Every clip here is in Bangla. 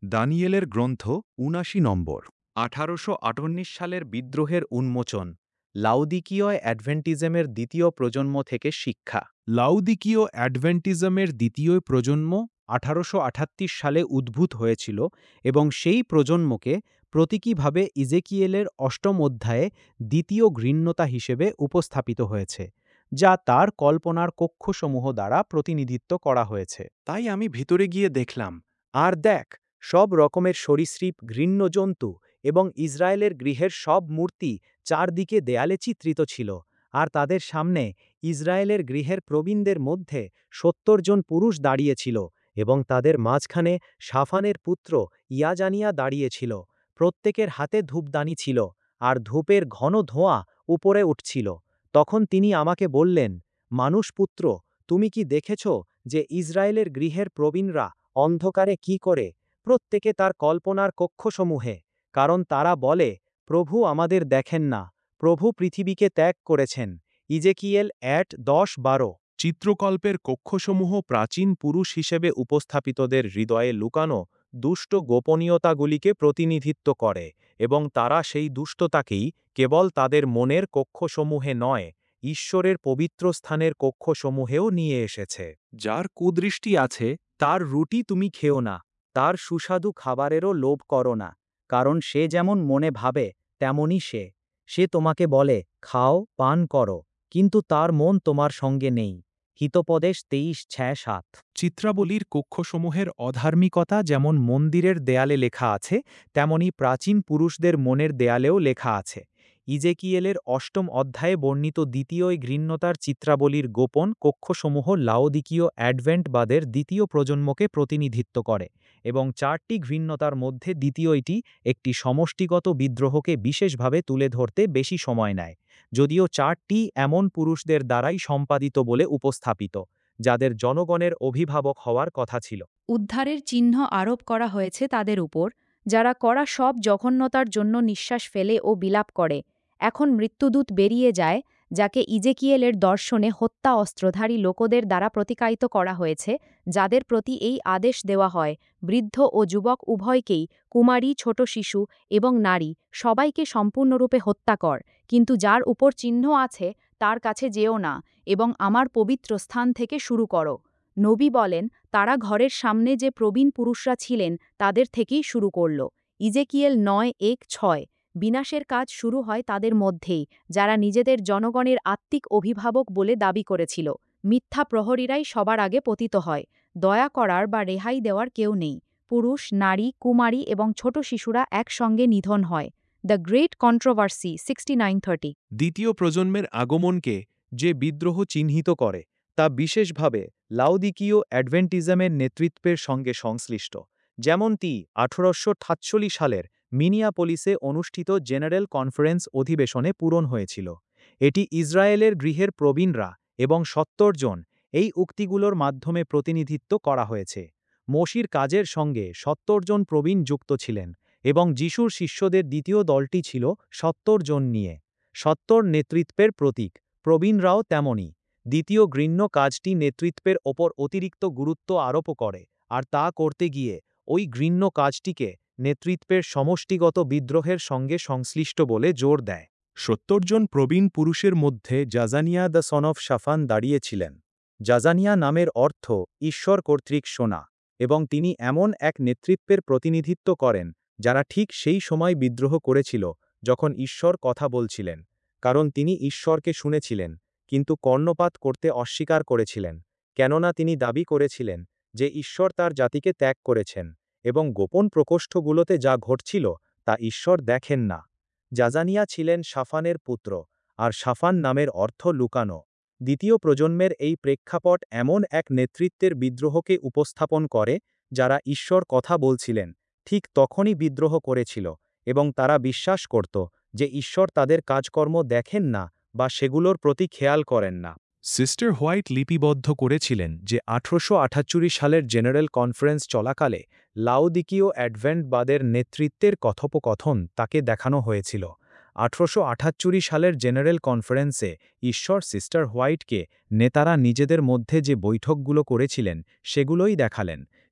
দানিয়েলের গ্রন্থ ৭৯ নম্বর। ১৮১৮ সালের বিদ্রোহের উন্মোচন। লাউদিকীয় অ্যাডভেন্টিজমের দ্বিতীয় প্রজন্ম থেকে শিক্ষা। লাউদিকীয় অ্যাডভেন্টিজমের দ্বিতীয় প্রজন্ম ১৮৩৮ সালে উদ্ভূত হয়েছিল এবং সেই প্রজন্মকে প্রতীকীভাবে ইজেকিয়েলের অষ্টম অধ্যায়ে দ্বিতীয় ঘৃণ্যতা হিসেবে উপস্থাপিত হয়েছে, যা তার কল্পনার কক্ষসমূহ দ্বারা প্রতিনিধিত্ব করা হয়েছে। তাই আমি ভিতরে গিয়ে দেখলাম, আর দেখ, সব রকমের সরীসৃপ, ঘৃণ্য জন্তু এবং ইসরায়েলের গৃহের সব মূর্তি চারদিকে দেয়ালে চিত্রিত ছিল, আর তাদের সামনে ইসরায়েলের গৃহের প্রবীণদের মধ্যে ৭০ জন পুরুষ দাঁড়িয়েছিল এবং তাদের মাঝখানে শাফানের পুত্র ইয়াজানিয়া দাঁড়িয়েছিল। প্রত্যেকের হাতে ধূপদানি ছিল, আর ধূপের ঘন ধোঁয়া উপরে উঠছিল। তখন তিনি আমাকে বললেন, মানুষপুত্র, তুমি কি দেখেছ যে ইসরায়েলের গৃহের প্রবীণরা অন্ধকারে কি করে? প্রত্যেকে তার কল্পনার কক্ষসমূহে, কারণ তারা বলে, প্রভু আমাদের দেখেন না, প্রভু পৃথিবীকে ত্যাগ করেছেন। ইজেকিয়েল ১:১০-১২। চিত্রকল্পের কক্ষসমূহ প্রাচীন পুরুষ হিসেবে উপস্থাপিতদের হৃদয়ে লুকানো দুষ্ট গোপনীয়তাগুলিকে প্রতিনিধিত্ব করে, এবং তারা সেই দুষ্টতাকেই কেবল তাদের মনের কক্ষসমূহে নয়, ঈশ্বরের পবিত্র স্থানের কক্ষসমূহেও নিয়ে এসেছে। যার কুদৃষ্টি আছে, তার রুটি তুমি খেও না, তার সুস্বাদু খাবারেরও লোভ করো না, কারণ সে যেমন মনে ভাবে তেমনই সে। সে তোমাকে বলে, খাও, পান করো, কিন্তু তার মন তোমার সঙ্গে নেই। হিতোপদেশ ২৩:৬-৭। চিত্রাবলীর কক্ষসমূহের অধার্মিকতা যেমন মন্দিরের দেয়ালে লেখা আছে, তেমনি প্রাচীন পুরুষদের মনের দেয়ালেও লেখা আছে। ইজেকিয়েলের অষ্টম অধ্যায়ে বর্ণিত দ্বিতীয় ঘৃণ্যতার চিত্রাবলীর গোপন কক্ষসমূহ লাউদিকীয় অ্যাডভেন্টবাদের দ্বিতীয় প্রজন্মকে প্রতিনিধিত্ব করে, এবং চারটি ঘৃণ্যতার মধ্যে দ্বিতীয়টি একটি সমষ্টিগত বিদ্রোহকে বিশেষভাবে তুলে ধরতে বেশি সময় নেয়, যদিও চারটি এমন পুরুষদের দ্বারাই সম্পাদিত বলে উপস্থাপিত, যাদের জনগণের অভিভাবক হওয়ার কথা ছিল। উদ্ধারের চিহ্ন আরোপ করা হয়েছে তাদের উপর, যারা করা সব জঘন্যতার জন্য নিঃশ্বাস ফেলে ও বিলাপ করে। এখন মৃত্যুদূত বেরিয়ে যায়, যাকে ইজেকিয়েলের দর্শনে হত্যা অস্ত্রধারী লোকদের দ্বারা প্রতিকায়িত করা হয়েছে, যাদের প্রতি এই আদেশ দেওয়া হয়, বৃদ্ধ ও যুবক উভয়কেই, কুমারী, ছোট শিশু এবং নারী, সবাইকে সম্পূর্ণরূপে হত্যা কর, কিন্তু যার উপর চিহ্ন আছে তার কাছে যেও না, এবং আমার পবিত্র স্থান থেকে শুরু করো। নবী বলেন, তারা ঘরের সামনে যে প্রবীণ পুরুষরা ছিলেন তাদের থেকেই শুরু করল। ইজেকিয়েল ৯:১-৬। বিনাশের কাজ শুরু হয় তাদের মধ্যেই, যারা নিজেদের জনগণের আত্মিক অভিভাবক বলে দাবি করেছিল। মিথ্যা প্রহরীরাই সবার আগে পতিত হয়। দয়া করার বা রেহাই দেওয়ার কেউ নেই। পুরুষ, নারী, কুমারী এবং ছোট শিশুরা একসঙ্গে নিধন হয়। The great controversy 69:30। দ্বিতীয় প্রজন্মের আগমনকে যে বিদ্রোহ চিহ্নিত করে, তা বিশেষভাবে লাউদিকীয় অ্যাডভেন্টিজমের নেতৃত্বের সঙ্গে সংশ্লিষ্ট, যেমনটি ১৮৪৮ সালের মিনিয়াপোলিসে অনুষ্ঠিত জেনারেল কনফারেন্স অধিবেশনে পূরণ হয়েছিল। এটি ইসরায়েলের গৃহের প্রবীণরা এবং ৭০ জন এই উক্তিগুলোর মাধ্যমে প্রতিনিধিত্ব করা হয়েছে। মোশির কাজের সঙ্গে ৭০ জন প্রবীণ যুক্ত ছিলেন, এবং যিশুর শিষ্যদের দ্বিতীয় দলটি ছিল ৭০ জন নিয়ে। ৭০ নেতৃত্বের প্রতীক, প্রবীণরাও তেমনই। দ্বিতীয় ঘৃণ্য কাজটি নেতৃত্বের ওপর অতিরিক্ত গুরুত্ব আরোপ করে, আর তা করতে গিয়ে ওই ঘৃণ্য কাজটিকে নেতৃত্বের সমষ্টিগত বিদ্রোহের সঙ্গে সংশ্লিষ্ট বলে জোর দেয়। ৭০ জন প্রবীণ পুরুষের মধ্যে জাজানিয়া দ্য সন অফ শাফান দাঁড়িয়েছিলেন। জাজানিয়া নামের অর্থ ঈশ্বর কর্তৃক শোনা, এবং তিনি এমন এক নেতৃত্বের প্রতিনিধিত্ব করেন যারা ঠিক সেই সময় বিদ্রোহ করেছিল যখন ঈশ্বর কথা বলছিলেন, কারণ তিনি ঈশ্বরকে শুনেছিলেন, কিন্তু কর্ণপাত করতে অস্বীকার করেছিলেন, কেননা তিনি দাবি করেছিলেন যে ঈশ্বর তার জাতিকে ত্যাগ করেছেন, এবং গোপন প্রকোষ্ঠগুলোতে যা ঘটছিল তা ঈশ্বর দেখেন না। জাজানিয়া ছিলেন শাফানের পুত্র, আর শাফান নামের অর্থ লুকানো। দ্বিতীয় প্রজন্মের এই প্রেক্ষাপট এমন এক নেতৃত্বের বিদ্রোহকে উপস্থাপন করে যারা ঈশ্বর কথা বলছিলেন, ঠিক তখনই বিদ্রোহ করেছিল, এবং তারা বিশ্বাস করত যে ঈশ্বর তাদের কাজকর্ম দেখেন না বা সেগুলোর প্রতি খেয়াল করেন না। সিস্টার হোয়াইট লিপিবদ্ধ করেছিলেন যে ১৮৭৮ সালের জেনারেল কনফারেন্স চলাকালে লাউদিকীয় অ্যাডভেন্টবাদের নেতৃত্বের কথোপকথন তাকে দেখানো হয়েছিল। ১৮৭৮ সালের জেনারেল কনফারেন্সে ঈশ্বর সিস্টার হোয়াইটকে নেতারা নিজেদের মধ্যে যে বৈঠকগুলো করেছিলেন সেগুলোই দেখালেন।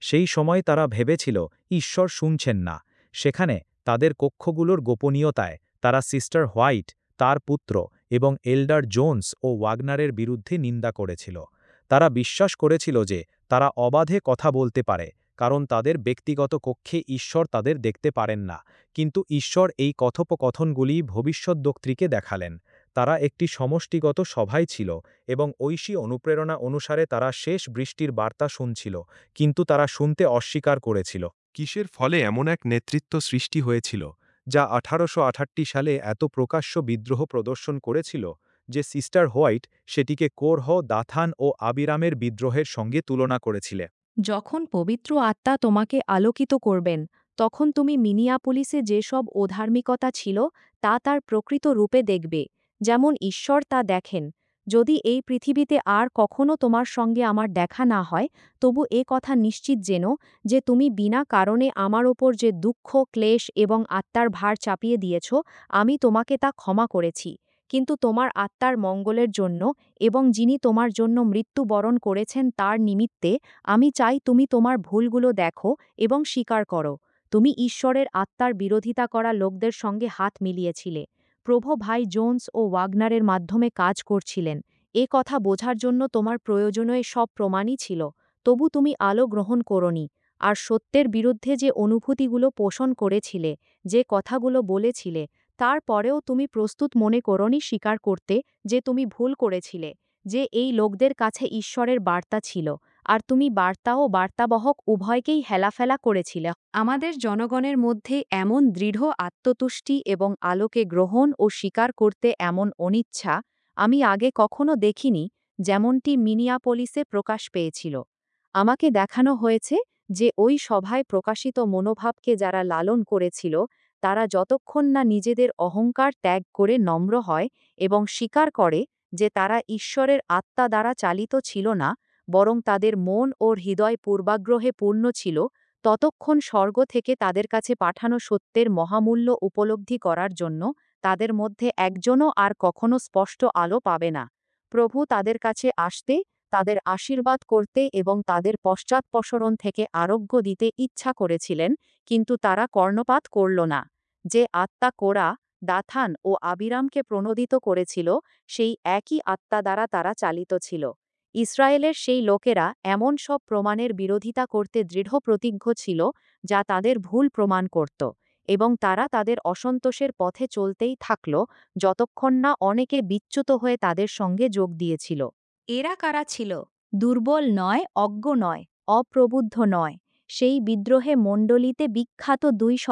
সেই সময় তারা ভেবেছিল ঈশ্বর শুনছেন না। সেখানে তাদের কক্ষগুলোর গোপনীয়তায় তারা সিস্টার হোয়াইট, তার পুত্র এবং এল্ডার জোন্স ও ওয়াগনারের বিরুদ্ধে নিন্দা করেছিল। তারা বিশ্বাস করেছিল যে তারা অবাধে কথা বলতে পারে, কারণ তাদের ব্যক্তিগত কক্ষে ঈশ্বর তাদের দেখতে পারেন না। কিন্তু ঈশ্বর এই কথোপকথনগুলি ভবিষ্যদ্বক্ত্রীকে দেখালেন। তারা একটি সমষ্টিগত সভায় ছিল এবং ঐশী অনুপ্রেরণা অনুসারে তারা শেষ বৃষ্টির বার্তা শুনছিল, কিন্তু তারা শুনতে অস্বীকার করেছিল। কিসের ফলে এমন এক নেতৃত্ব সৃষ্টি হয়েছিল, যা 1868 সালে এত প্রকাশ্য বিদ্রোহ প্রদর্শন করেছিল যে সিস্টার হোয়াইট সেটিকে কোরহ, দাথান ও আবিরামের বিদ্রোহের সঙ্গে তুলনা করেছিলে। যখন পবিত্র আত্মা তোমাকে আলোকিত করবেন, তখন তুমি মিনিয়াপোলিসে যেসব অধার্মিকতা ছিল তা তার প্রকৃত রূপে দেখবে, যেমন ঈশ্বর তা দেখেন। যদি এই পৃথিবীতে আর কখনো তোমার সঙ্গে আমার দেখা না হয়, তবু এ কথা নিশ্চিত জেনো যে তুমি বিনা কারণে আমার ওপর যে দুঃখ, ক্লেশ এবং আত্মার ভার চাপিয়ে দিয়েছ, আমি তোমাকে তা ক্ষমা করেছি। কিন্তু তোমার আত্মার মঙ্গলের জন্য এবং যিনি তোমার জন্য মৃত্যুবরণ করেছেন তার নিমিত্তে আমি চাই তুমি তোমার ভুলগুলো দেখো এবং স্বীকার করো। তুমি ঈশ্বরের আত্মার বিরোধিতা করা লোকদের সঙ্গে হাত মিলিয়েছিলে। প্রভু ভাই জোন্স ও ওয়াগনারের মাধ্যমে কাজ করছিলেন। এ কথা বোঝার জন্য তোমার প্রয়োজনীয় সব প্রমাণই ছিল। তবু তুমি আলো গ্রহণ করোনি। আর সত্যের বিরুদ্ধে যে অনুভূতিগুলো পোষণ করেছিলে, যে কথাগুলো বলেছিলে, তারপরেও তুমি প্রস্তুত মনে করোনি স্বীকার করতে যে তুমি ভুল করেছিলে, যে এই লোকদের কাছে ঈশ্বরের বার্তা ছিল, আর তুমি বার্তা ও বার্তাবহক উভয়কেই হেলাফেলা করেছিলে। আমাদের জনগণের মধ্যে এমন দৃঢ় আত্মতুষ্টি এবং আলোকে গ্রহণ ও স্বীকার করতে এমন অনিচ্ছা আমি আগে কখনো দেখিনি, যেমনটি মিনিয়াপোলিসে প্রকাশ পেয়েছিল। আমাকে দেখানো হয়েছে যে ওই সভায় প্রকাশিত মনোভাবকে যারা লালন করেছিল, তারা যতক্ষণ না নিজেদের অহংকার ত্যাগ করে নম্র হয় এবং স্বীকার করে যে তারা ঈশ্বরের আত্মা দ্বারা চালিত ছিল না, বরং তাদের মন ও হৃদয় পূর্বাগ্রহে পূর্ণ ছিল, ততক্ষণ স্বর্গ থেকে তাদের কাছে পাঠানো সত্যের মহামূল্য উপলব্ধি করার জন্য তাদের মধ্যে একজনও আর কখনো স্পষ্ট আলো পাবে না। প্রভু তাদের কাছে আসতে, তাদের আশীর্বাদ করতে এবং তাদের পশ্চাৎপসরণ থেকে আরোগ্য দিতে ইচ্ছা করেছিলেন, কিন্তু তারা কর্ণপাত করল না। যে আত্মা কোরা, দাথান ও আবিরামকে প্রণোদিত করেছিল, সেই একই আত্মা দ্বারা তারা চালিত ছিল। ইসরায়েলের সেই লোকেরা এমন সব প্রমাণের বিরোধিতা করতে দৃঢ় প্রতিজ্ঞ ছিল যা তাদের ভুল প্রমাণ করত, এবং তারা তাদের অসন্তোষের পথে চলতেই থাকল যতক্ষণ না অনেকে বিচ্যুত হয়ে তাদের সঙ্গে যোগ দিয়েছিল। এরা কারা ছিল? দুর্বল নয়, অজ্ঞ নয়, অপ্রবুদ্ধ নয়। সেই বিদ্রোহে মণ্ডলীতে বিখ্যাত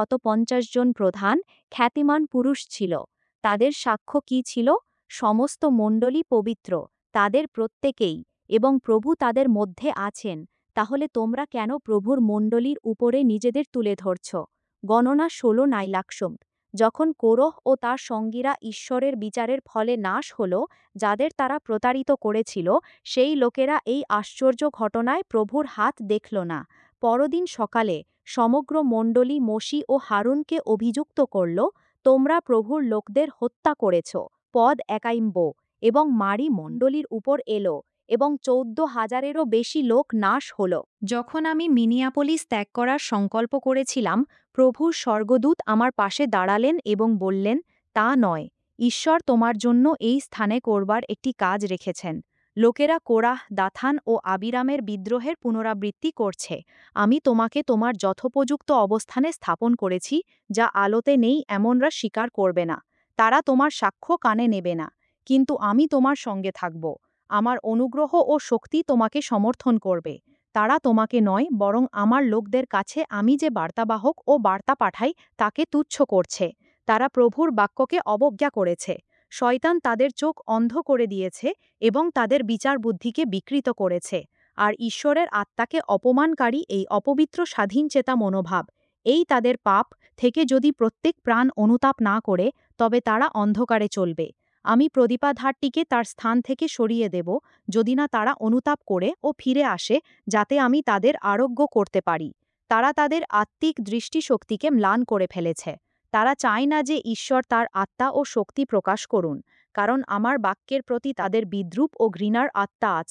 250 জন প্রধান, খ্যাতিমান পুরুষ ছিল। তাদের সাক্ষ্য কী ছিল? সমস্ত মণ্ডলী পবিত্র, তাদের প্রত্যেকেই, এবং প্রভু তাদের মধ্যে আছেন। তাহলে তোমরা কেন প্রভুর মণ্ডলীর উপরে নিজেদের তুলে ধরছ? গণনা 16 যখন কোরহ ও তার সঙ্গীরা ঈশ্বরের বিচারের ফলে নাশ হল, যাদের তারা প্রতারিত করেছিল, সেই লোকেরা এই আশ্চর্য ঘটনায় প্রভুর হাত দেখল না। পরদিন সকালে সমগ্র মণ্ডলী মোশি ও হারুনকে অভিযুক্ত করল, তোমরা প্রভুর লোকদের হত্যা করেছ। পদ 21 এবং মারি মণ্ডলীর উপর এলো, এবং 14,000-এরও বেশি লোক নাশ হল। যখন আমি মিনিয়াপোলিস ত্যাগ করার সংকল্প করেছিলাম, প্রভুর স্বর্গদূত আমার পাশে দাঁড়ালেন এবং বললেন, তা নয়, ঈশ্বর তোমার জন্য এই স্থানে করবার একটি কাজ রেখেছেন। লোকেরা কোরাহ, দাথান ও আবিরামের বিদ্রোহের পুনরাবৃত্তি করছে। আমি তোমাকে তোমার যথোপযুক্ত অবস্থানে স্থাপন করেছি, যা আলোতে নেই এমনরা স্বীকার করবে না। তারা তোমার সাক্ষ্য কানে নেবে না। কিন্তু আমি তোমার সঙ্গে থাকব। আমার অনুগ্রহ ও শক্তি তোমাকে সমর্থন করবে। তারা তোমাকে নয়, বরং আমার লোকদের কাছে আমি যে বার্তাবাহক ও বার্তা পাঠাই তাকে তুচ্ছ করছে। তারা প্রভুর বাক্যকে অবজ্ঞা করেছে। শয়তান তাদের চোখ অন্ধ করে দিয়েছে এবং তাদের বিচার বুদ্ধিকে বিকৃত করেছে। আর ঈশ্বরের আত্মাকে অপমানকারী এই অপবিত্র স্বাধীনচেতা মনোভাব, এই তাদের পাপ থেকে যদি প্রত্যেক প্রাণ অনুতাপ না করে, তবে তারা অন্ধকারে চলবে। আমি প্রদীপাধারটিকে তার স্থান থেকে সরিয়ে দেব, যদি না তারা অনুতাপ করে ও ফিরে আসে, যাতে আমি তাদের আরোগ্য করতে পারি। তারা তাদের আত্মিক দৃষ্টিশক্তিকে ম্লান করে ফেলেছে। তারা চায় না যে ঈশ্বর তার আত্মা ও শক্তি প্রকাশ করুন, কারণ আমার বাক্যের প্রতি তাদের বিদ্রূপ ও ঘৃণার আত্মা আছে।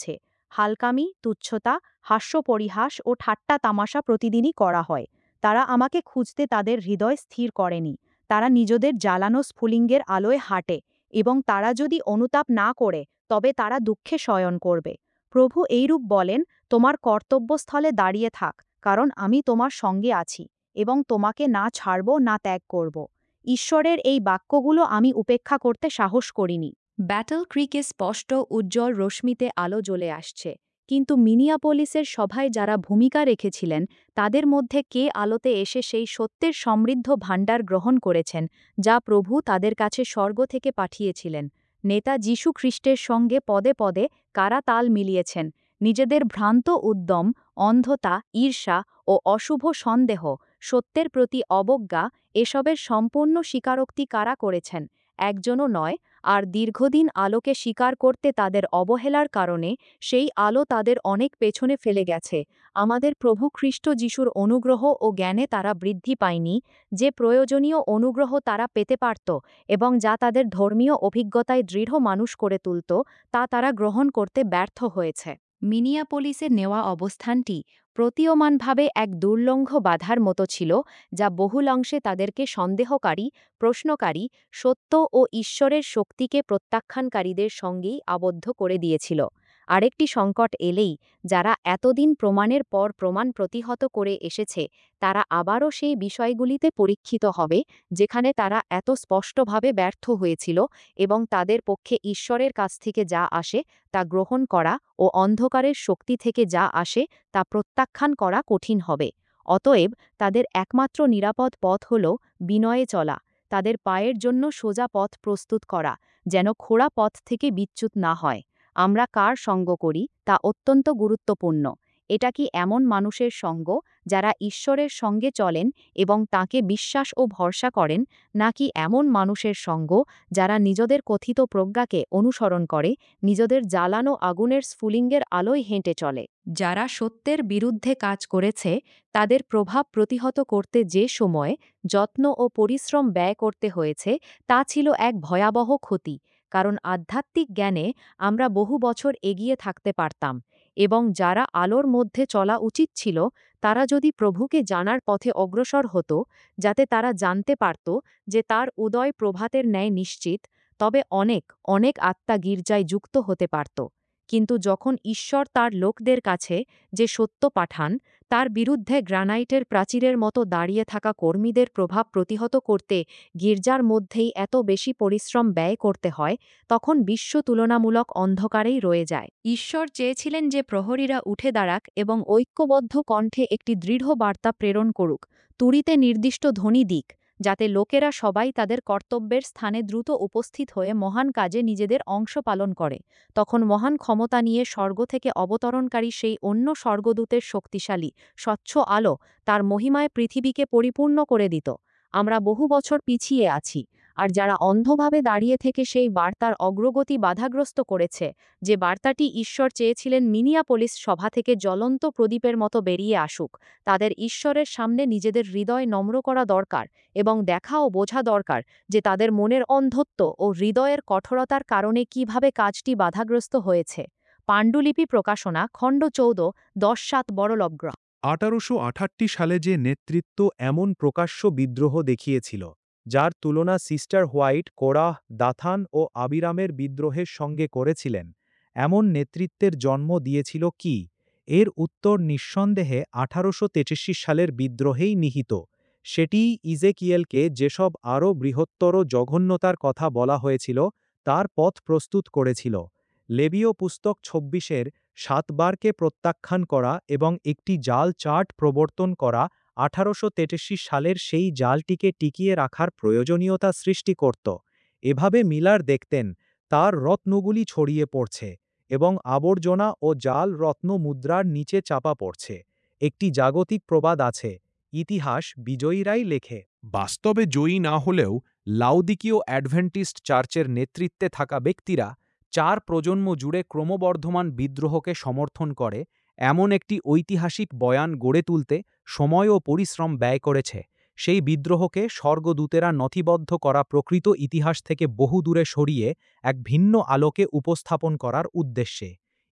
হালকামি, তুচ্ছতা, হাস্যপরিহাস ও ঠাট্টা তামাশা প্রতিদিনই করা হয়। তারা আমাকে খুঁজতে তাদের হৃদয় স্থির করেনি। তারা নিজেদের জ্বালানো স্ফুলিঙ্গের আলোয় হাঁটে এবং তারা যদি অনুতাপ না করে তবে তারা দুঃখে শয়ন করবে। প্রভু এইরূপ বলেন, তোমার কর্তব্যস্থলে দাঁড়িয়ে থাক, কারণ আমি তোমার সঙ্গে আছি এবং তোমাকে না ছাড়ব না ত্যাগ করব। ঈশ্বরের এই বাক্যগুলো আমি উপেক্ষা করতে সাহস করিনি। ব্যাটল ক্রিকে স্পষ্ট উজ্জ্বল রশ্মিতে আলো জ্বলে আসছে, কিন্তু মিনিয়াপোলিসের সভায় যারা ভূমিকা রেখেছিলেন তাদের মধ্যে কে আলোতে এসে সেই সত্যের সমৃদ্ধ ভাণ্ডার গ্রহণ করেছেন যা প্রভু তাদের কাছে স্বর্গ থেকে পাঠিয়েছিলেন? নেতা যীশু খ্রিস্টের সঙ্গে পদে পদে কারা তাল মিলিয়েছেন? নিজেদের ভ্রান্ত উদ্যম, অন্ধতা, ঈর্ষা ও অশুভ সন্দেহ, সত্যের প্রতি অবজ্ঞা, এসবের সম্পূর্ণ স্বীকারোক্তি কারা করেছেন? একজনও নয়। আর দীর্ঘদিন আলোকে স্বীকার করতে তাদের অবহেলার কারণে সেই আলো তাদের অনেক পেছনে ফেলে গেছে। আমাদের প্রভু খ্রিস্ট যিশুর অনুগ্রহ ও জ্ঞানে তারা বৃদ্ধি পায়নি, যে প্রয়োজনীয় অনুগ্রহ তারা পেতে পারত এবং যা তাদের ধর্মীয় অভিজ্ঞতায় দৃঢ় মানুষ করে তুলত, তা তারা গ্রহণ করতে ব্যর্থ হয়েছে। মিনিয়াপোলিসের নেওয়া অবস্থানটি প্রতীয়মানভাবে এক দুর্লঙ্ঘ বাধার মতো ছিল, যা বহুলাংশে তাদেরকে সন্দেহকারী, প্রশ্নকারী, সত্য ও ঈশ্বরের শক্তিকে প্রত্যাখ্যানকারীদের সঙ্গেই আবদ্ধ করে দিয়েছিল। আরেকটি সংকট এলেই, যারা এতদিন প্রমাণের পর প্রমাণ প্রতিহত করে এসেছে, তারা আবারও সেই বিষয়গুলিতে পরীক্ষিত হবে যেখানে তারা এত স্পষ্টভাবে ব্যর্থ হয়েছিল, এবং তাদের পক্ষে ঈশ্বরের কাছ থেকে যা আসে তা গ্রহণ করা ও অন্ধকারের শক্তি থেকে যা আসে তা প্রত্যাখ্যান করা কঠিন হবে। অতএব তাদের একমাত্র নিরাপদ পথ হল বিনয়ে চলা, তাদের পায়ের জন্য সোজা পথ প্রস্তুত করা, যেন খোঁড়া পথ থেকে বিচ্যুত না হয়। আমরা কার সঙ্গ করি তা অত্যন্ত গুরুত্বপূর্ণ। এটা কি এমন মানুষের সঙ্গ যারা ঈশ্বরের সঙ্গে চলেন এবং তাঁকে বিশ্বাস ও ভরসা করেন, নাকি এমন মানুষের সঙ্গ যারা নিজেদের কথিত প্রজ্ঞাকে অনুসরণ করে, নিজেদের জ্বালানো আগুনের স্ফুলিঙ্গের আলোয় হেঁটে চলে? যারা সত্যের বিরুদ্ধে কাজ করেছে, তাদের প্রভাব প্রতিহত করতে যে সময়, যত্ন ও পরিশ্রম ব্যয় করতে হয়েছে, তা ছিল এক ভয়াবহ ক্ষতি। কারণ আধ্যাত্মিক জ্ঞানে আমরা বহু বছর এগিয়ে থাকতে পারতাম, এবং যারা আলোর মধ্যে চলা উচিত ছিল তারা যদি প্রভুকে জানার পথে অগ্রসর হতো, যাতে তারা জানতে পারত যে তার উদয় প্রভাতের ন্যায় নিশ্চিত, তবে অনেক অনেক আত্মা গির্জায় যুক্ত হতে পারত। কিন্তু যখন ঈশ্বর তার লোকদের কাছে যে সত্য পাঠান, তার বিরুদ্ধে গ্রানাইটের প্রাচীরের মতো দাঁড়িয়ে থাকা কর্মীদের প্রভাব প্রতিহত করতে গির্জার মধ্যেই এত বেশি পরিশ্রম ব্যয় করতে হয়, তখন বিশ্ব তুলনামূলক অন্ধকারেই রয়ে যায়। ঈশ্বর চেয়েছিলেন যে প্রহরীরা উঠে দাঁড়াক এবং ঐক্যবদ্ধ কণ্ঠে একটি দৃঢ় বার্তা প্রেরণ করুক, তুড়িতে নির্দিষ্ট ধ্বনি দিক, যাতে লোকেরা সবাই তাদের কর্তব্যের স্থানে দ্রুত উপস্থিত হয়ে মহান কাজে নিজেদের অংশ পালন করে। তখন মহান ক্ষমতা নিয়ে স্বর্গ থেকে অবতরণকারী সেই অন্য স্বর্গদূতের শক্তিশালী, স্বচ্ছ আলো তার মহিমায় পৃথিবীকে পরিপূর্ণ করে দিত। আমরা বহু বছর পিছিয়ে আছি, আর যারা অন্ধভাবে দাঁড়িয়ে থেকে সেই বার্তার অগ্রগতি বাধাগ্রস্ত করেছে, যে বার্তাটি ঈশ্বর চেয়েছিলেন মিনিয়াপোলিস সভা থেকে জ্বলন্ত প্রদীপের মতো বেরিয়ে আসুক, তাদের ঈশ্বরের সামনে নিজেদের হৃদয় নম্র করা দরকার এবং দেখা ও বোঝা দরকার যে তাদের মনের অন্ধত্ব ও হৃদয়ের কঠোরতার কারণে কিভাবে কাজটি বাধাগ্রস্ত হয়েছে। পাণ্ডুলিপি প্রকাশনা, খণ্ড 14, 10-7 বড়লগ্র। 1868 সালে যে নেতৃত্ব এমন প্রকাশ্য বিদ্রোহ দেখিয়েছিল, যার তুলনা সিস্টার হোয়াইট, কোরাহ, দাথান ও আবিরামের বিদ্রোহের সঙ্গে করেছিলেন, এমন নেতৃত্বের জন্ম দিয়েছিল কি? এর উত্তর নিঃসন্দেহে 1883 সালের বিদ্রোহেই নিহিত। সেটিই ইজেকিয়েলকে যেসব আরও বৃহত্তর জঘন্যতার কথা বলা হয়েছিল তার পথ প্রস্তুত করেছিল। লেবীয় পুস্তক 26-এর 7 বারকে প্রত্যাখ্যান করা এবং একটি জাল চার্ট প্রবর্তন করা 1883 সালের সেই জালটিকে টিকিয়ে রাখার প্রয়োজনীয়তা সৃষ্টি করত। এভাবে মিলার দেখতেন তার রত্নগুলি ছড়িয়ে পড়ছে এবং আবর্জনা ও জাল রত্ন মুদ্রার নিচে চাপা পড়ছে। একটি জাগতিক প্রবাদ আছে, ইতিহাস বিজয়ীরাই লেখে। বাস্তবে জয়ী না হলেও লাউদিকীয় অ্যাডভেন্টিস্ট চার্চের নেতৃত্বে থাকা ব্যক্তিরা 4 প্রজন্ম জুড়ে ক্রমবর্ধমান বিদ্রোহকে সমর্থন করে এমন একটি ঐতিহাসিক বয়ান গড়ে তুলতে সময় ও পরিশ্রম ব্যয় করেছে। সেই বিদ্রোহকে স্বর্গদূতেরা নথিবদ্ধ করা প্রকৃত ইতিহাস থেকে বহু দূরে সরিয়ে এক ভিন্ন আলোকে উপস্থাপন করার উদ্দেশ্যে।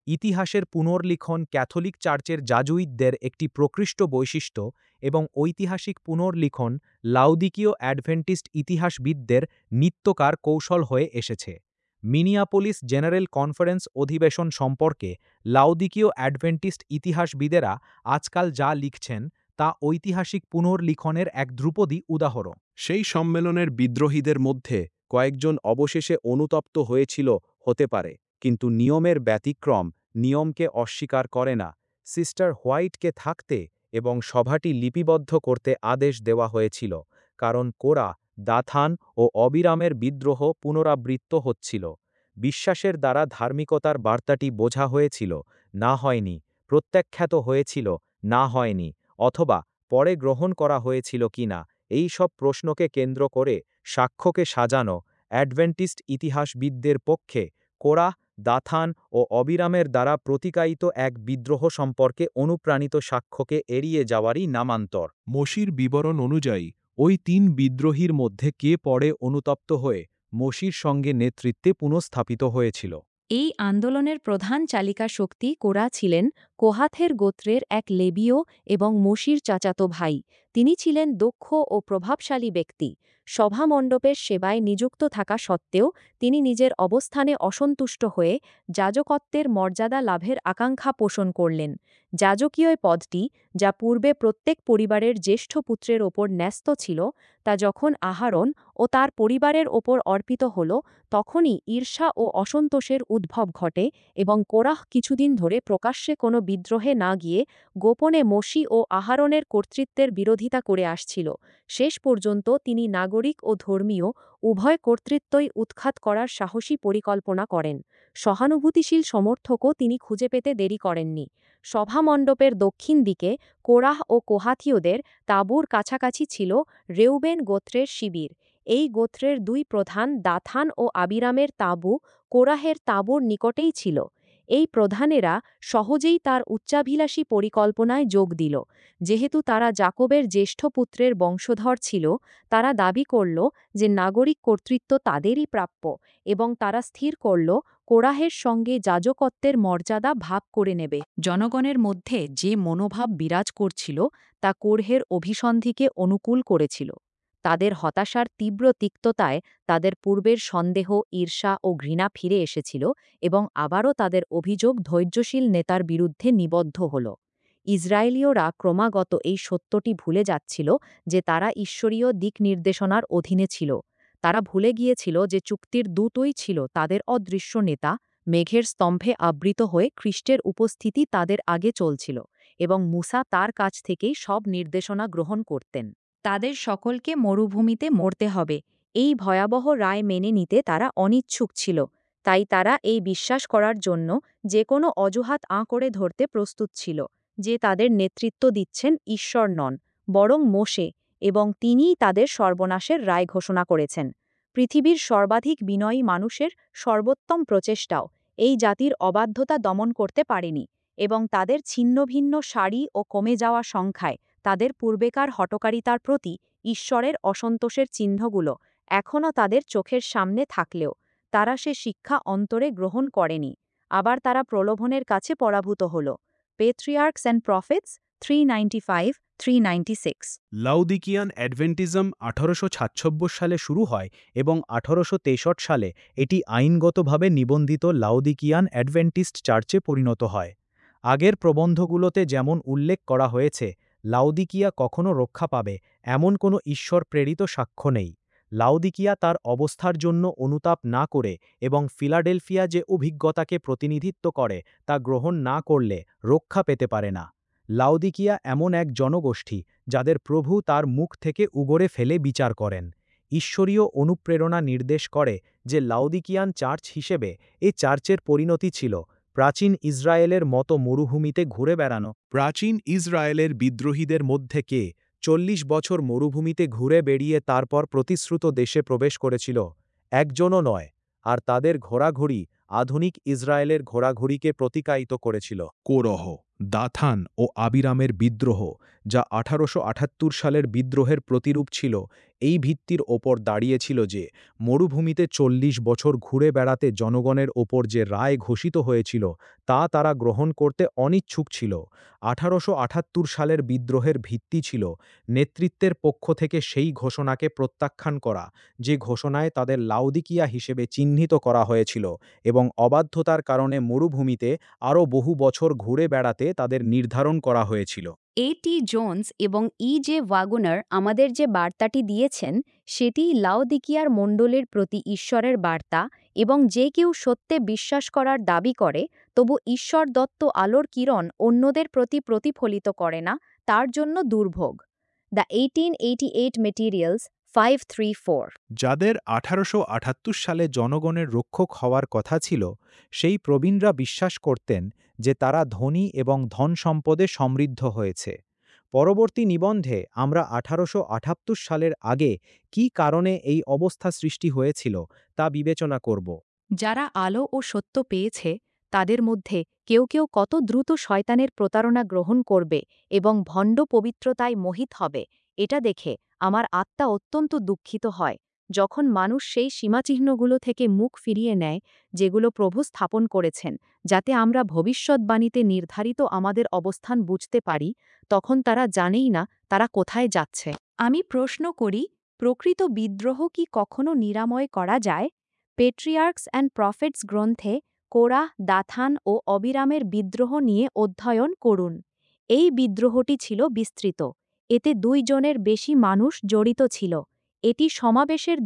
ইতিহাসের পুনর্লিখন ক্যাথলিক চার্চের জাজুইতদের একটি প্রকৃষ্ট বৈশিষ্ট্য এবং ঐতিহাসিক পুনর্লিখন লাউদিকীয় অ্যাডভেন্টিস্ট ইতিহাসবিদদের নিত্যকার কৌশল হয়ে এসেছে। মিনিয়াপোলিস জেনারেল কনফারেন্স অধিবেশন সম্পর্কে লাউদিকীয় অ্যাডভেন্টিস্ট ইতিহাসবিদেরা আজকাল যা লিখছেন তা ঐতিহাসিক পুনর্লিখনের এক ধ্রুপদী উদাহরণ। সেই সম্মেলনের বিদ্রোহীদের মধ্যে কয়েকজন অবশেষে অনুতপ্ত হয়েছিল হতে পারে, কিন্তু নিয়মের ব্যতিক্রম নিয়মকে অস্বীকার করে না। সিস্টার হোয়াইটকে থাকতে এবং সভাটি লিপিবদ্ধ করতে আদেশ দেওয়া হয়েছিল, কারণ কোরা, দাথান ও অবিরামের বিদ্রোহ পুনরাবৃত্ত হচ্ছিল। বিশ্বাসের দ্বারা ধার্মিকতার বার্তাটি বোঝা হয়েছিল, না হয়নি, প্রত্যাখ্যাত হয়েছিল, না হয়নি, অথবা পরে গ্রহণ করা হয়েছিল কিনা, এই সব প্রশ্নকে কেন্দ্র করে সাক্ষ্যকে সাজানো অ্যাডভেন্টিস্ট ইতিহাসবিদদের পক্ষে কোরাহ, দাথান ও অবিরামের দ্বারা প্রতিকায়িত এক বিদ্রোহ সম্পর্কে অনুপ্রাণিত সাক্ষ্যকে এড়িয়ে যাওয়ারই নামান্তর। মোশির বিবরণ অনুযায়ী ওই ৩ বিদ্রোহীর মধ্যে কে পরে অনুতপ্ত হয়ে মোশির সঙ্গে নেতৃত্বে পুনঃস্থাপিত হয়েছিল। এই আন্দোলনের প্রধান চালিকা শক্তি কোরা ছিলেন কোহাথের গোত্রের এক লেবীয় এবং মোশির চাচাতো ভাই। তিনি ছিলেন দক্ষ ও প্রভাবশালী ব্যক্তি। সভামণ্ডপের সেবায় নিযুক্ত থাকা সত্ত্বেও তিনি নিজের অবস্থানে অসন্তুষ্ট হয়ে যাজকত্বের মর্যাদা লাভের আকাঙ্ক্ষা পোষণ করলেন। যাজকীয় পদটি, যা পূর্বে প্রত্যেক পরিবারের জ্যেষ্ঠ পুত্রের ওপর ন্যস্ত ছিল, তা যখন আহারন ও তার পরিবারের ওপর অর্পিত হল, তখনই ঈর্ষা ও অসন্তোষের উদ্ভব ঘটে এবং কোরাহ কিছুদিন ধরে প্রকাশ্যে কোনো বিদ্রোহে না গিয়ে গোপনে মোশি ও আহারনের কর্তৃত্বের বিরোধিতা করে আসছিল। শেষ পর্যন্ত তিনি নাগরিক ও ধর্মীয় উভয় কর্তৃত্বই উৎখাত করার সাহসী পরিকল্পনা করেন। সহানুভূতিশীল সমর্থকও তিনি খুঁজে পেতে দেরি করেননি। সভামণ্ডপের দক্ষিণ দিকে কোরাহ ও কোহাথীয়দের তাঁবুর কাছাকাছি ছিল রেউবেন গোত্রের শিবির। এই গোত্রের 2 প্রধান দাথান ও আবিরামের তাঁবু কোরাহের তাঁবুর নিকটেই ছিল। এই প্রধানেরা সহজেই তার উচ্চাভিলাষী পরিকল্পনায় যোগ দিল। যেহেতু তারা যাকবের জ্যেষ্ঠ পুত্রের বংশধর ছিল, তারা দাবি করল যে নাগরিক কর্তৃত্ব তাদেরই প্রাপ্য, এবং তারা স্থির করল কোরাহের সঙ্গে যাজকত্বের মর্যাদা ভাগ করে নেবে। জনগণের মধ্যে যে মনোভাব বিরাজ করছিল তা কোরহের অভিসন্ধিকে অনুকূল করেছিল। তাদের হতাশার তীব্র তিক্ততায় তাদের পূর্বের সন্দেহ, ঈর্ষা ও ঘৃণা ফিরে এসেছিল এবং আবারও তাদের অভিযোগ ধৈর্যশীল নেতার বিরুদ্ধে নিবদ্ধ হল। ইসরায়েলীয়রা ক্রমাগত এই সত্যটি ভুলে যাচ্ছিল যে তারা ঈশ্বরীয় দিক নির্দেশনার অধীনে ছিল। তারা ভুলে গিয়েছিল যে চুক্তির দূতই ছিল তাদের অদৃশ্য নেতা, মেঘের স্তম্ভে আবৃত হয়ে খ্রিস্টের উপস্থিতি তাদের আগে চলছিল, এবং মুসা তার কাছ থেকেই সব নির্দেশনা গ্রহণ করতেন। তাদের সকলকে মরুভূমিতে মরতে হবে, এই ভয়াবহ রায় মেনে নিতে তারা অনিচ্ছুক ছিল। তাই তারা এই বিশ্বাস করার জন্য যে কোনো অজুহাত করে ধরতে প্রস্তুত ছিল যে তাদের নেতৃত্ব দিচ্ছেন ঈশ্বর নন, বরং মোশে, এবং তিনিই তাদের সর্বনাশের রায় ঘোষণা করেছেন। পৃথিবীর সর্বাধিক বিনয়ী মানুষের সর্বোত্তম প্রচেষ্টাও এই জাতির অবাধ্যতা দমন করতে পারেনি, এবং তাদের ছিন্নভিন্ন সারি ও কমে যাওয়া সংখ্যায় তাদের পূর্বেকার হঠকারিতার প্রতি ঈশ্বরের অসন্তোষের চিহ্নগুলো এখনও তাদের চোখের সামনে থাকলেও তারা সে শিক্ষা অন্তরে গ্রহণ করেনি। আবার তারা প্রলোভনের কাছে পরাভূত হল। পেট্রিয়ার্কস অ্যান্ড প্রফেটস 395-396। লাউদিকিয়ান অ্যাডভেন্টিজম 1856 সালে শুরু হয় এবং 1863 সালে এটি আইনগতভাবে নিবন্ধিত লাউদিকিয়ান অ্যাডভেন্টিস্ট চার্চে পরিণত হয়। আগের প্রবন্ধগুলোতে যেমন উল্লেখ করা হয়েছে, লাউদিকিয়া কখনো রক্ষা পাবে এমন কোনো ঈশ্বর প্রেরিত সাক্ষ্য নেই। লাউদিকিয়া তার অবস্থার জন্য অনুতাপ না করে এবং ফিলাডেলফিয়া যে অভিজ্ঞতাকে প্রতিনিধিত্ব করে তা গ্রহণ না করলে রক্ষা পেতে পারে না। লাউদিকিয়া এমন এক জনগোষ্ঠী যাদের প্রভু তার মুখ থেকে উগরে ফেলে বিচার করেন। ঈশ্বরীয় অনুপ্রেরণা নির্দেশ করে যে লাউদিকিয়ান চার্চ হিসেবে এ চার্চের পরিণতি ছিল প্রাচীন ইসরায়েলের মতো মরুভূমিতে ঘুরে বেড়ানো। প্রাচীন ইসরায়েলের বিদ্রোহীদের মধ্যে কে 40 বছর মরুভূমিতে ঘুরে বেড়িয়ে তারপর প্রতিশ্রুত দেশে প্রবেশ করেছিল? একজনও নয়, আর তাদের ঘোরাঘুরি আধুনিক ইসরায়েলের ঘোরাঘুরিকে প্রতিকায়িত করেছিল। কোরহ দাথান ও আবিরামের বিদ্রোহ, যা 1878 সালের বিদ্রোহের প্রতিরূপ ছিল, এই ভিত্তির ওপর দাঁড়িয়েছিল যে মরুভূমিতে 40 বছর ঘুরে বেড়াতে জনগণের ওপর যে রায় ঘোষিত হয়েছিল তা তারা গ্রহণ করতে অনিচ্ছুক ছিল। 1878 সালের বিদ্রোহের ভিত্তি ছিল নেতৃত্বের পক্ষ থেকে সেই ঘোষণাকে প্রত্যাখ্যান করা, যে ঘোষণায় তাদের লাউদিকিয়া হিসেবে চিহ্নিত করা হয়েছিল এবং অবাধ্যতার কারণে মরুভূমিতে আরও বহু বছর ঘুরে বেড়াতে তাদের নির্ধারণ করা হয়েছিল। এটি জোন্স এবং জে ওয়াগনার আমাদের যে বার্তাটি দিয়েছেন সেটি লাওদিকিয়ার মণ্ডলীর প্রতি ঈশ্বরের বার্তা, এবং যে কেউ সত্যে বিশ্বাস করার দাবি করে তবু ঈশ্বর দত্ত আলোর কিরণ অন্যদের প্রতি প্রতিফলিত করে না, তার জন্য দুর্ভোগ। The 1888 materials 534। যাদের 1878 সালে জনগণের রক্ষক হওয়ার কথা ছিল, সেই প্রবীণরা বিশ্বাস করতেন যে তারা ধনী এবং ধন সম্পদে সমৃদ্ধ হয়েছে। পরবর্তী নিবন্ধে আমরা 1878 সালের আগে কী কারণে এই অবস্থা সৃষ্টি হয়েছিল তা বিবেচনা করব। যারা আলো ও সত্য পেয়েছে তাদের মধ্যে কেউ কেউ কত দ্রুত শয়তানের প্রতারণা গ্রহণ করবে এবং ভণ্ড পবিত্রতায় মোহিত হবে, এটা দেখে আমার আত্মা অত্যন্ত দুঃখিত হয়। যখন মানুষ সেই সীমাচিহ্নগুলো থেকে মুখ ফিরিয়ে নেয় যেগুলো প্রভু স্থাপন করেছেন যাতে আমরা ভবিষ্যৎবাণীতে নির্ধারিত আমাদের অবস্থান বুঝতে পারি, তখন তারা জানেই না তারা কোথায় যাচ্ছে। আমি প্রশ্ন করি, প্রকৃত বিদ্রোহ কি কখনো নিরাময় করা যায়? পেট্রিয়ার্কস অ্যান্ড প্রফেটস গ্রন্থে কোরাহ, দাথান ও অবিরামের বিদ্রোহ নিয়ে অধ্যয়ন করুন। এই বিদ্রোহটি ছিল বিস্তৃত। এতে 2 জনের বেশি মানুষ জড়িত ছিল। এটি সমাবেশের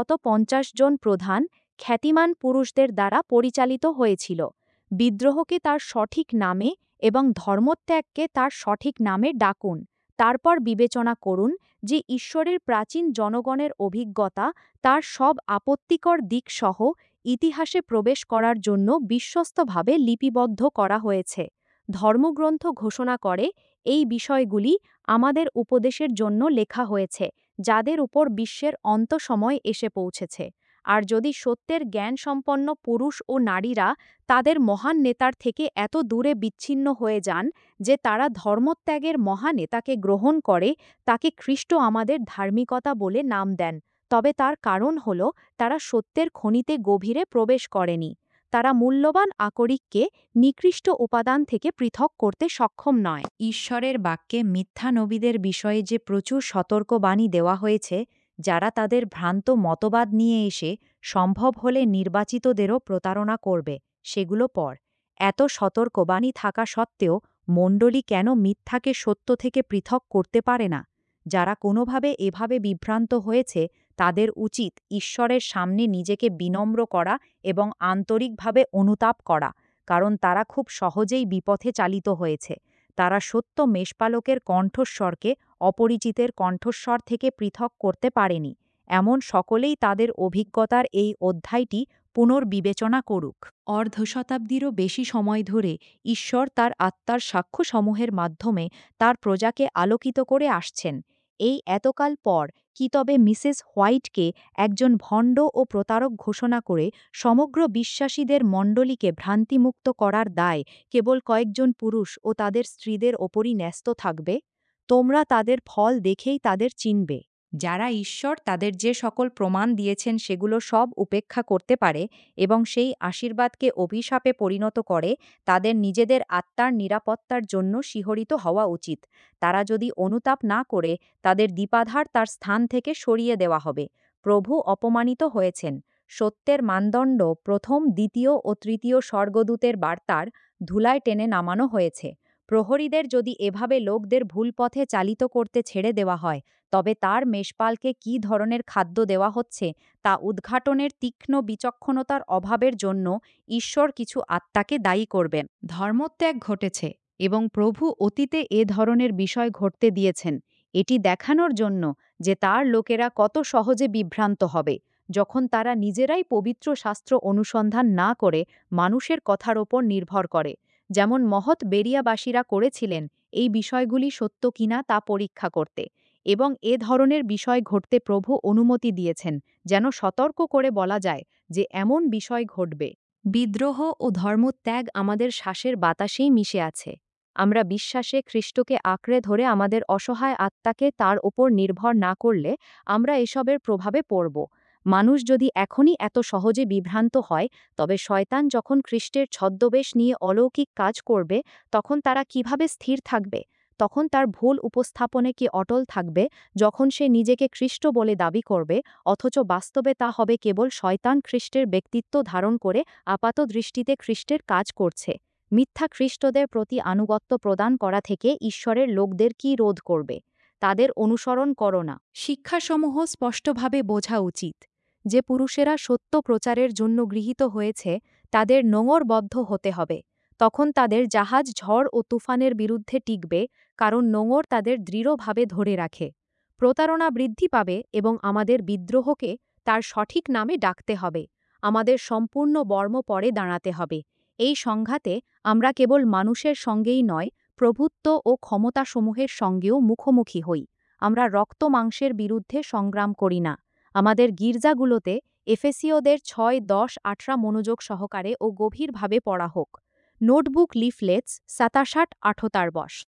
250 জন প্রধান, খ্যাতিমান পুরুষদের দ্বারা পরিচালিত হয়েছিল। বিদ্রোহকে তার সঠিক নামে এবং ধর্মত্যাগকে তার সঠিক নামে ডাকুন। তারপর বিবেচনা করুন যে ঈশ্বরের প্রাচীন জনগণের অভিজ্ঞতা তার সব আপত্তিকর দিকসহ ইতিহাসে প্রবেশ করার জন্য বিশ্বস্তভাবে লিপিবদ্ধ করা হয়েছে। ধর্মগ্রন্থ ঘোষণা করে এই বিষয়গুলি আমাদের উপদেশের জন্য লেখা হয়েছে, যাদের উপর বিশ্বের অন্তসময় এসে পৌঁছেছে। আর যদি সত্যের জ্ঞানসম্পন্ন পুরুষ ও নারীরা তাদের মহান নেতার থেকে এত দূরে বিচ্ছিন্ন হয়ে যান যে তারা ধর্মত্যাগের মহানেতাকে গ্রহণ করে তাকে খ্রিস্ট আমাদের ধার্মিকতা বলে নাম দেন, তবে তার কারণ হল তারা সত্যের খনিতে গভীরে প্রবেশ করেনি। তারা মূল্যবান আকরিককে নিকৃষ্ট উপাদান থেকে পৃথক করতে সক্ষম নয়। ঈশ্বরের বাক্যে মিথ্যা নবীদের বিষয়ে যে প্রচুর সতর্কবাণী দেওয়া হয়েছে, যারা তাদের ভ্রান্ত মতবাদ নিয়ে এসে সম্ভব হলে নির্বাচিতদেরও প্রতারণা করবে, সেগুলো পর। এত সতর্কবাণী থাকা সত্ত্বেও মণ্ডলী কেন মিথ্যাকে সত্য থেকে পৃথক করতে পারে না? যারা কোনোভাবে এভাবে বিভ্রান্ত হয়েছে তাদের উচিত ঈশ্বরের সামনে নিজেকে বিনম্র করা এবং আন্তরিকভাবে অনুতাপ করা, কারণ তারা খুব সহজেই বিপথে চালিত হয়েছে। তারা সত্য মেষপালকের কণ্ঠস্বরকে অপরিচিতের কণ্ঠস্বর থেকে পৃথক করতে পারেনি। এমন সকলেই তাদের অভিজ্ঞতার এই অধ্যায়টি পুনর্বিবেচনা করুক। অর্ধশতাব্দীরও বেশি সময় ধরে ঈশ্বর তার আত্মার সাক্ষ্যসমূহের মাধ্যমে তার প্রজাকে আলোকিত করে আসছেন। এই এতকাল পর কি তবে মিসেস হোয়াইটকে একজন ভণ্ড ও প্রতারক ঘোষণা করে সমগ্র বিশ্বাসীদের মণ্ডলীকে ভ্রান্তিমুক্ত করার দায় কেবল কয়েকজন পুরুষ ও তাদের স্ত্রীদের ওপরই ন্যস্ত থাকবে? তোমরা তাদের ফল দেখেই তাদের চিনবে। যারা ঈশ্বর তাদের যে সকল প্রমাণ দিয়েছেন সেগুলো সব উপেক্ষা করতে পারে এবং সেই আশীর্বাদকে অভিশাপে পরিণত করে, তাদের নিজেদের আত্মার নিরাপত্তার জন্য শিহরিত হওয়া উচিত। তারা যদি অনুতাপ না করে, তাদের দীপাধার তার স্থান থেকে সরিয়ে দেওয়া হবে। প্রভু অপমানিত হয়েছেন। সত্যের মানদণ্ড প্রথম, দ্বিতীয় ও তৃতীয় স্বর্গদূতের বার্তার ধুলায় টেনে নামানো হয়েছে। প্রহরীদের যদি এভাবে লোকদের ভুল পথে চালিত করতে ছেড়ে দেওয়া হয়, তবে তার মেষপালকে কী ধরনের খাদ্য দেওয়া হচ্ছে তা উদ্ঘাটনের তীক্ষ্ণ বিচক্ষণতার অভাবের জন্য ঈশ্বর কিছু আত্মাকে দায়ী করবেন। ধর্মত্যাগ ঘটেছে এবং প্রভু অতীতে এ ধরনের বিষয় ঘটতে দিয়েছেন, এটি দেখানোর জন্য যে তার লোকেরা কত সহজে বিভ্রান্ত হবে যখন তারা নিজেরাই পবিত্র শাস্ত্র অনুসন্ধান না করে মানুষের কথার ওপর নির্ভর করে, যেমন মহৎ বেরিয়াবাসীরা করেছিলেন এই বিষয়গুলি সত্য কিনা তা পরীক্ষা করতে। এবং এ ধরনের বিষয় ঘটতে প্রভু অনুমতি দিয়েছেন যেন সতর্ক করে বলা যায় যে এমন বিষয় ঘটবে। বিদ্রোহ ও ধর্মত্যাগ আমাদের শ্বাসের বাতাসেই মিশে আছে। আমরা বিশ্বাসে খ্রিস্টকে আঁকড়ে ধরে আমাদের অসহায় আত্মাকে তার ওপর নির্ভর না করলে আমরা এসবের প্রভাবে পড়ব। মানুষ যদি এখনই এত সহজে বিভ্রান্ত হয়, তবে শয়তান যখন খ্রিস্টের ছদ্মবেশ নিয়ে অলৌকিক কাজ করবে, তখন তারা কিভাবে স্থির থাকবে? তখন তার ভুল উপস্থাপনে কি অটল থাকবে, যখন সে নিজেকে খ্রিস্ট বলে দাবি করবে, অথচ বাস্তবে তা হবে কেবল শয়তান খ্রিস্টের ব্যক্তিত্ব ধারণ করে আপাত দৃষ্টিতে খ্রিস্টের কাজ করছে। মিথ্যা খ্রিস্টদের প্রতি আনুগত্য প্রদান করা থেকে ঈশ্বরের লোকদের কি রোধ করবে? তাদের অনুসরণ করো না। শিক্ষাসমূহ স্পষ্টভাবে বোঝা উচিত যে পুরুষেরা সত্য প্রচারের জন্য গৃহীত হয়েছে, তাদের নোঙরবদ্ধ হতে হবে। তখন তাদের জাহাজ ঝড় ও তুফানের বিরুদ্ধে টিকবে, কারণ নোঙর তাদের দৃঢ়ভাবে ধরে রাখে। প্রতারণা বৃদ্ধি পাবে এবং আমাদের বিদ্রোহকে তার সঠিক নামে ডাকতে হবে। আমাদের সম্পূর্ণ বর্ম পরে দাঁড়াতে হবে। এই সংঘাতে আমরা কেবল মানুষের সঙ্গেই নয়, প্রভুত্ব ও ক্ষমতাসমূহের সঙ্গেও মুখোমুখি হই। আমরা রক্ত মাংসের বিরুদ্ধে সংগ্রাম করি না। আমাদের গির্জাগুলোতে এফেসীয়দের 6-10-18 মনোযোগ সহকারে ও গভীরভাবে পড়া হোক। নোটবুক লিফলেটস 67-68 বস।